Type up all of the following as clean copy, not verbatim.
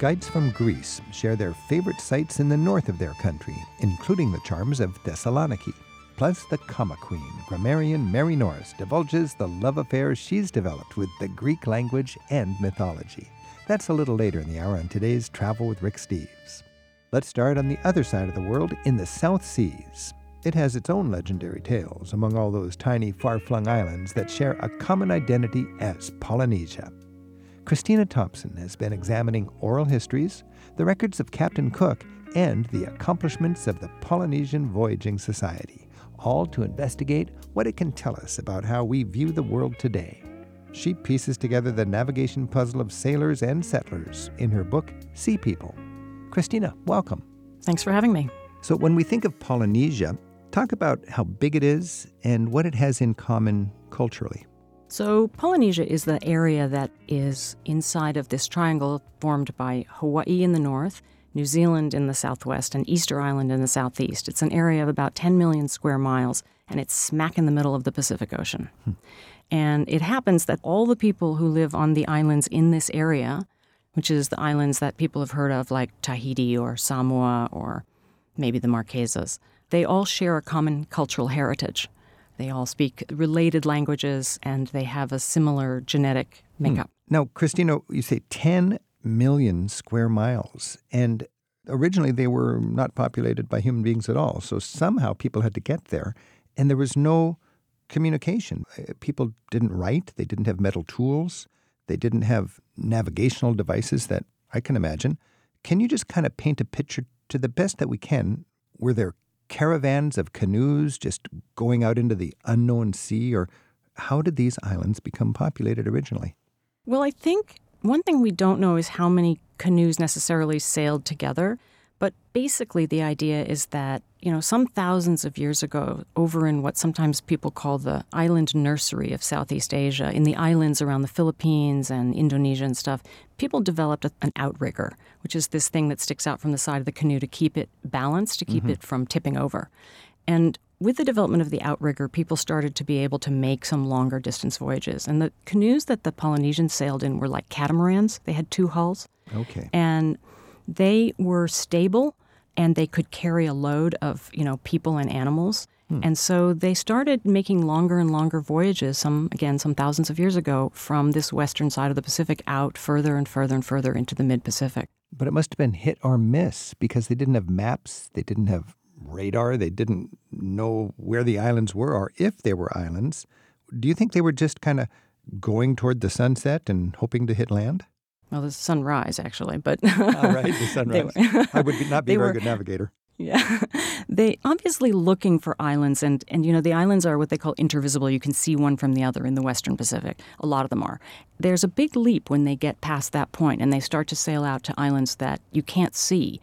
Guides from Greece share their favorite sights in the north of their country, including the charms of Thessaloniki. Plus, the comma queen, grammarian Mary Norris, divulges the love affair she's developed with the Greek language and mythology. That's a little later in the hour on today's Travel with Rick Steves. Let's start on the other side of the world, in the South Seas. It has its own legendary tales among all those tiny, far-flung islands that share a common identity as Polynesia. Christina Thompson has been examining oral histories, the records of Captain Cook, and the accomplishments of the Polynesian Voyaging Society, all to investigate what it can tell us about how we view the world today. She pieces together the navigation puzzle of sailors and settlers in her book, Sea People. Christina, welcome. Thanks for having me. So when we think of Polynesia, talk about how big it is and what it has in common culturally. So Polynesia is the area that is inside of this triangle formed by Hawaii in the north, New Zealand in the southwest, and Easter Island in the southeast. It's an area of about 10 million square miles, and it's smack in the middle of the Pacific Ocean. And it happens that all the people who live on the islands in this area, which is the islands that people have heard of like Tahiti or Samoa or maybe the Marquesas, they all share a common cultural heritage. They all speak related languages, and they have a similar genetic makeup. Now, Christina, you say 10 million square miles, and originally they were not populated by human beings at all, so somehow people had to get there, and there was no communication. People didn't write, they didn't have metal tools, they didn't have navigational devices that I can imagine. Can you just kind of paint a picture to the best that we can? Were there caravans of canoes just going out into the unknown sea, or how did these islands become populated originally? Well, I think one thing we don't know is how many canoes necessarily sailed together, but basically the idea is that, some thousands of years ago, over in what sometimes people call the island nursery of Southeast Asia, in the islands around the Philippines and Indonesia and stuff, people developed an outrigger, which is this thing that sticks out from the side of the canoe to keep it balanced, to keep it from tipping over. And with the development of the outrigger, people started to be able to make some longer distance voyages. And the canoes that the Polynesians sailed in were like catamarans. They had two hulls. Okay. And they were stable, and they could carry a load of, people and animals. And so they started making longer and longer voyages, some thousands of years ago, from this western side of the Pacific out further and further and further into the mid-Pacific. But it must have been hit or miss because they didn't have maps, they didn't have radar, they didn't know where the islands were or if they were islands. Do you think they were just kind of going toward the sunset and hoping to hit land? Well, the sunrise, actually, but... Right, the sunrise. I would not be a very good navigator. Yeah. They obviously looking for islands, and the islands are what they call intervisible. You can see one from the other in the Western Pacific. A lot of them are. There's a big leap when they get past that point, and they start to sail out to islands that you can't see.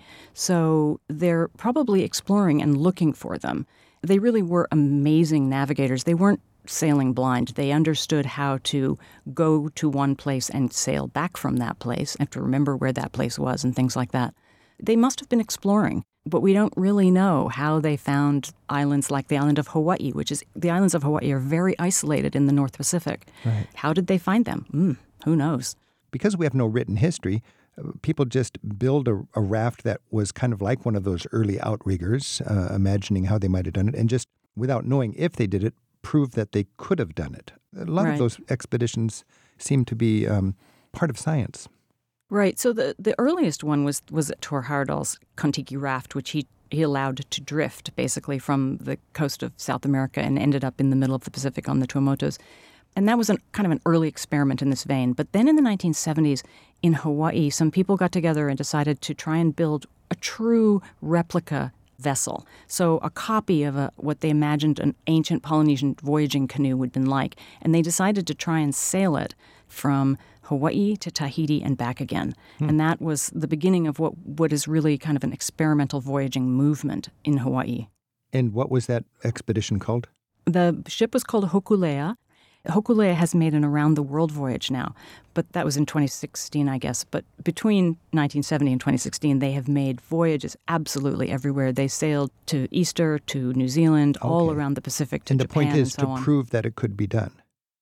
So they're probably exploring and looking for them. They really were amazing navigators. They weren't sailing blind. They understood how to go to one place and sail back from that place and to remember where that place was and things like that. They must have been exploring, but we don't really know how they found islands like the island of Hawaii, the islands of Hawaii are very isolated in the North Pacific. Right. How did they find them? Who knows? Because we have no written history, people just build a raft that was kind of like one of those early outriggers, imagining how they might have done it, and just without knowing if they did it, prove that they could have done it. A lot of those expeditions seem to be part of science. Right. So the earliest one was Tor Heyerdahl's Kontiki raft, which he allowed to drift basically from the coast of South America and ended up in the middle of the Pacific on the Tuamotus. And that was kind of an early experiment in this vein. But then in the 1970s in Hawaii, some people got together and decided to try and build a true replica vessel. So a copy of what they imagined an ancient Polynesian voyaging canoe would have been like. And they decided to try and sail it from Hawaii to Tahiti and back again. And that was the beginning of what is really kind of an experimental voyaging movement in Hawaii. And what was that expedition called? The ship was called Hokulea. Hokulea has made an around-the-world voyage now, but that was in 2016, I guess. But between 1970 and 2016, they have made voyages absolutely everywhere. They sailed to Easter, to New Zealand, all around the Pacific, to Japan, Japan, and the point is and so to on. prove that it could be done.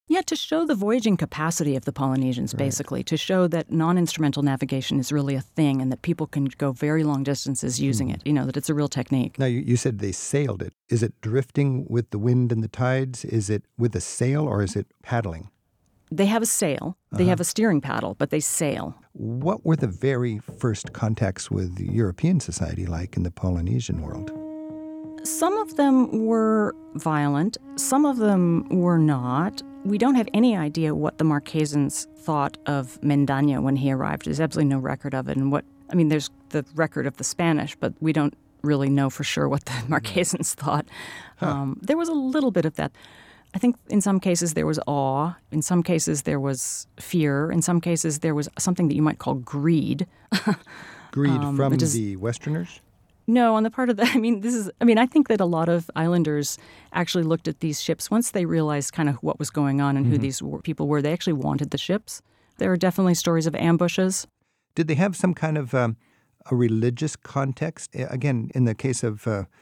Yeah, to show the voyaging capacity of the Polynesians, basically, to show that non-instrumental navigation is really a thing and that people can go very long distances using it, that it's a real technique. Now, you said they sailed it. Is it drifting with the wind and the tides? Is it with a sail or is it paddling? They have a sail. They have a steering paddle, but they sail. What were the very first contacts with European society like in the Polynesian world? Some of them were violent. Some of them were not. We don't have any idea what the Marquesans thought of Mendaña when he arrived. There's absolutely no record of it. And there's the record of the Spanish, but we don't really know for sure what the Marquesans thought. There was a little bit of that. I think in some cases there was awe. In some cases there was fear. In some cases there was something that you might call greed. Greed from the Westerners? No, on the part of I think that a lot of islanders actually looked at these ships once they realized kind of what was going on and who these people were. They actually wanted the ships. There are definitely stories of ambushes. Did they have some kind of a religious context? Again, in the case of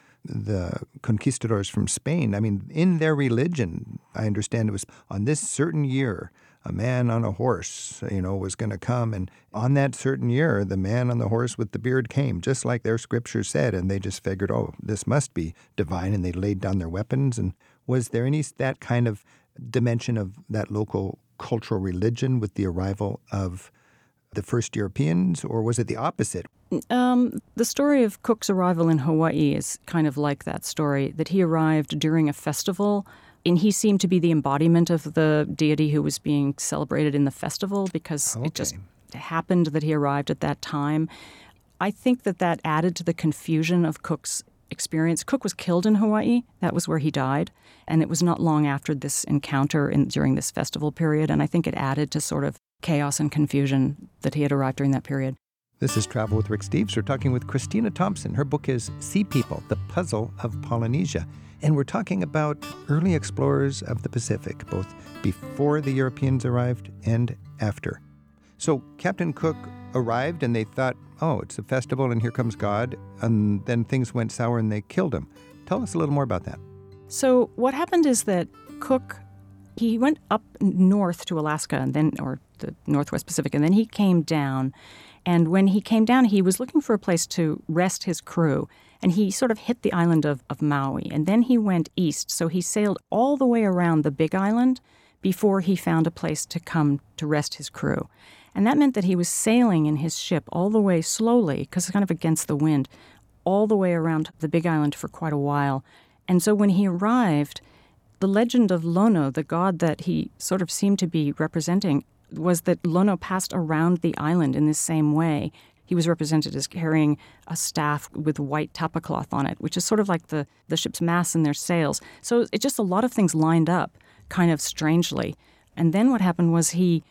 the conquistadors from Spain, in their religion, I understand it was on this certain year, a man on a horse, was going to come. And on that certain year, the man on the horse with the beard came, just like their scripture said. And they just figured, this must be divine. And they laid down their weapons. And was there any that kind of dimension of that local cultural religion with the arrival of the first Europeans, or was it the opposite? The story of Cook's arrival in Hawaii is kind of like that story, that he arrived during a festival. And he seemed to be the embodiment of the deity who was being celebrated in the festival because it just happened that he arrived at that time. I think that added to the confusion of Cook's experience. Cook was killed in Hawaii. That was where he died. And it was not long after this encounter during this festival period. And I think it added to sort of chaos and confusion that he had arrived during that period. This is Travel with Rick Steves. We're talking with Christina Thompson. Her book is Sea People, The Puzzle of Polynesia. And we're talking about early explorers of the Pacific, both before the Europeans arrived and after. So Captain Cook arrived and they thought, it's a festival and here comes God. And then things went sour and they killed him. Tell us a little more about that. So what happened is that Cook, he went up north to Alaska or the Northwest Pacific, and then he came down. And when he came down, he was looking for a place to rest his crew. And he sort of hit the island of Maui. And then he went east. So he sailed all the way around the Big Island before he found a place to come to rest his crew. And that meant that he was sailing in his ship all the way slowly, because it's kind of against the wind, all the way around the Big Island for quite a while. And so when he arrived, the legend of Lono, the god that he sort of seemed to be representing, was that Lono passed around the island in this same way. He was represented as carrying a staff with white tapa cloth on it, which is sort of like the ship's masts and their sails. So it just a lot of things lined up kind of strangely. And then what happened was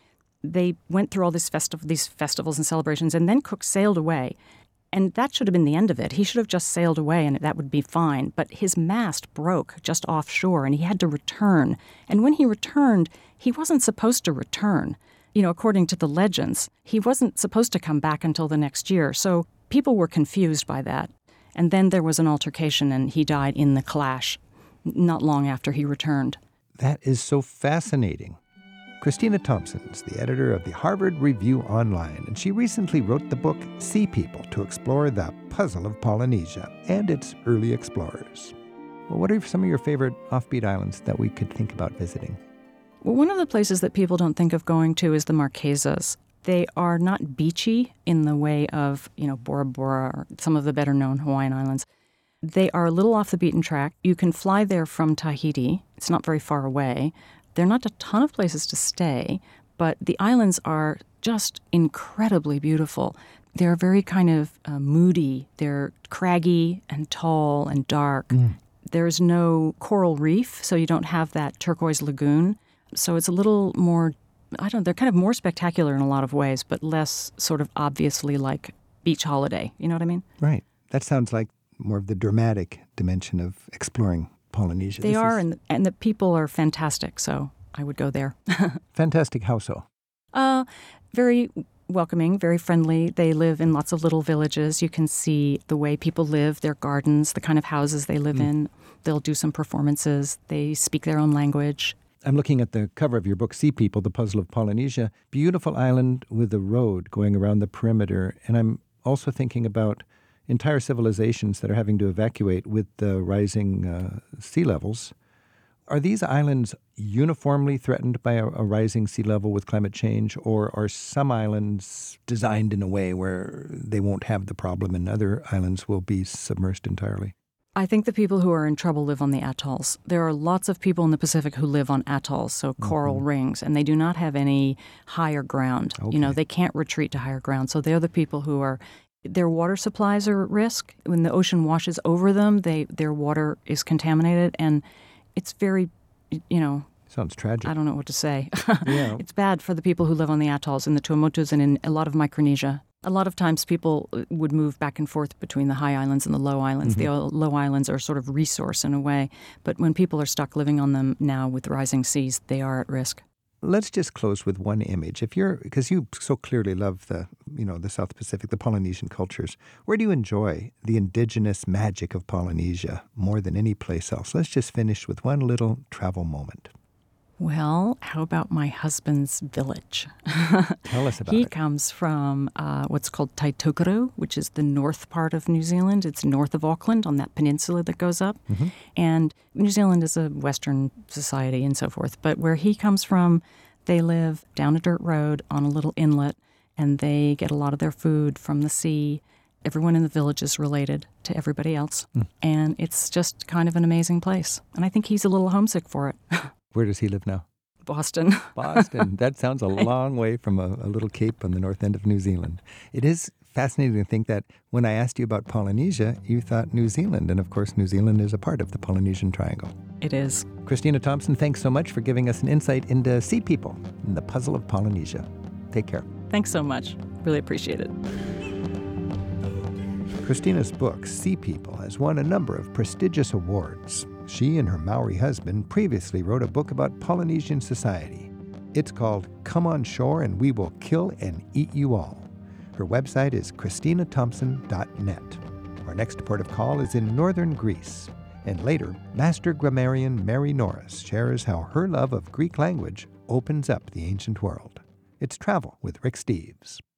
they went through all these festivals and celebrations, and then Cook sailed away. And that should have been the end of it. He should have just sailed away and that would be fine. But his mast broke just offshore and he had to return. And when he returned, he wasn't supposed to return. According to the legends, he wasn't supposed to come back until the next year. So people were confused by that. And then there was an altercation and he died in the clash not long after he returned. That is so fascinating. Christina Thompson is the editor of the Harvard Review Online, and she recently wrote the book Sea People to explore the puzzle of Polynesia and its early explorers. Well, what are some of your favorite offbeat islands that we could think about visiting? Well, one of the places that people don't think of going to is the Marquesas. They are not beachy in the way of, Bora Bora or some of the better-known Hawaiian islands. They are a little off the beaten track. You can fly there from Tahiti. It's not very far away. There are not a ton of places to stay, but the islands are just incredibly beautiful. They're very kind of moody. They're craggy and tall and dark. There's no coral reef, so you don't have that turquoise lagoon. So it's a little more, they're kind of more spectacular in a lot of ways, but less sort of obviously like beach holiday. You know what I mean? Right. That sounds like more of the dramatic dimension of exploring Polynesia. They are, and the people are fantastic, so I would go there. Fantastic. How so? Very welcoming, very friendly. They live in lots of little villages. You can see the way people live, their gardens, the kind of houses they live in. They'll do some performances. They speak their own language. I'm looking at the cover of your book, Sea People, The Puzzle of Polynesia. Beautiful island with a road going around the perimeter. And I'm also thinking about entire civilizations that are having to evacuate with the rising sea levels. Are these islands uniformly threatened by a rising sea level with climate change, or are some islands designed in a way where they won't have the problem and other islands will be submerged entirely? I think the people who are in trouble live on the atolls. There are lots of people in the Pacific who live on atolls, so coral rings, and they do not have any higher ground. Okay. They can't retreat to higher ground. So they're the people who are, their water supplies are at risk. When the ocean washes over them, their water is contaminated, and it's very, Sounds tragic. I don't know what to say. Yeah. It's bad for the people who live on the atolls in the Tuamotus and in a lot of Micronesia. A lot of times people would move back and forth between the high islands and the low islands. The low islands are sort of resource in a way, but when people are stuck living on them now with rising seas, they are at risk. Let's just close with one image. Because you so clearly love the South Pacific, the Polynesian cultures, where do you enjoy the indigenous magic of Polynesia more than any place else? Let's just finish with one little travel moment. Well, how about my husband's village? Tell us about He it. comes from what's called Taitokoro, which is the north part of New Zealand. It's north of Auckland on that peninsula that goes up. And New Zealand is a Western society and so forth. But where he comes from, they live down a dirt road on a little inlet, and they get a lot of their food from the sea. Everyone in the village is related to everybody else. And it's just kind of an amazing place. And I think he's a little homesick for it. Where does he live now? Boston. Boston. That sounds a long way from a little cape on the north end of New Zealand. It is fascinating to think that when I asked you about Polynesia, you thought New Zealand. And of course, New Zealand is a part of the Polynesian Triangle. It is. Christina Thompson, thanks so much for giving us an insight into Sea People and the puzzle of Polynesia. Take care. Thanks so much. Really appreciate it. Christina's book, Sea People, has won a number of prestigious awards. She and her Maori husband previously wrote a book about Polynesian society. It's called Come on Shore and We Will Kill and Eat You All. Her website is christinathompson.net. Our next port of call is in northern Greece. And later, master grammarian Mary Norris shares how her love of Greek language opens up the ancient world. It's Travel with Rick Steves.